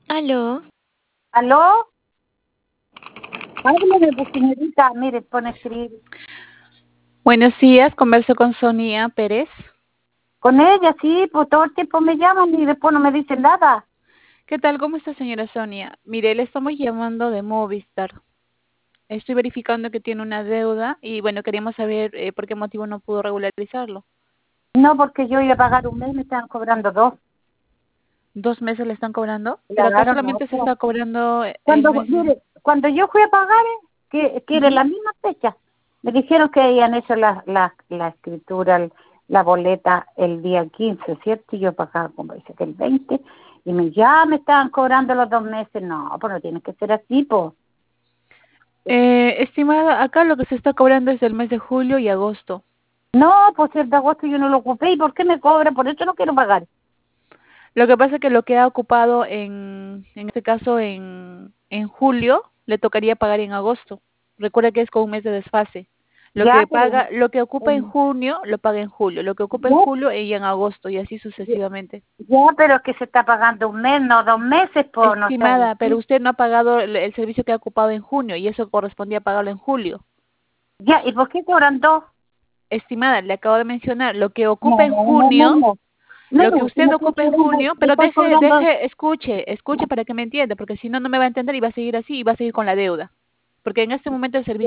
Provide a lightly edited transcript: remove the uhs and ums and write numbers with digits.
Aló, ¿Aló? Háblame, pues, señorita. Mire, pone escribir. Buenos días, converso con Sonia Pérez. Con ella, sí, pues todo el tiempo me llaman y después no me dicen nada. ¿Qué tal? ¿Cómo está, señora Sonia? Mire, le estamos llamando de Movistar. Estoy verificando que tiene una deuda y bueno, queríamos saber por qué motivo no pudo regularizarlo. No, porque yo iba a pagar un mes, me estaban cobrando dos. 2 meses le están cobrando, pero acá Claro, no. solamente se está cobrando el Cuando, mes. mire, cuando yo fui a pagar, que era Ujú. la misma fecha, me dijeron que habían hecho la escritura, la boleta el día 15, ¿cierto? Y yo pagaba, como dice, que el 20, y ya me estaban cobrando los 2 meses. No, pues no tiene que ser así, pues. Estimada, acá lo que se está cobrando es el mes de julio y agosto. No, pues el de agosto yo no lo ocupé. ¿Y por qué me cobra? Por eso no quiero pagar. Lo que pasa es que lo que ha ocupado en este caso en julio, le tocaría pagar en agosto. Recuerda que es con un mes de desfase. Ya, pero Lo que ocupa en em, junio, lo paga en julio. Lo que ocupa en ya, julio, ella en agosto y así sucesivamente. ya, pero es que se está pagando un mes, no 2 meses, pues no está Estimada, pero así. usted no ha pagado el servicio que ha ocupado en junio y eso correspondía pagarlo en julio. Ya, ¿y por qué cobran dos? Estimada, le acabo de mencionar, lo que No, ocupa en no, no, junio. no. Lo que No, si usted me están ocupa en cobrando, junio, me pero están cobrando. escuche para que me entienda, porque si no, no me va a entender y va a seguir así y va a seguir con la deuda. Porque en este momento el servicio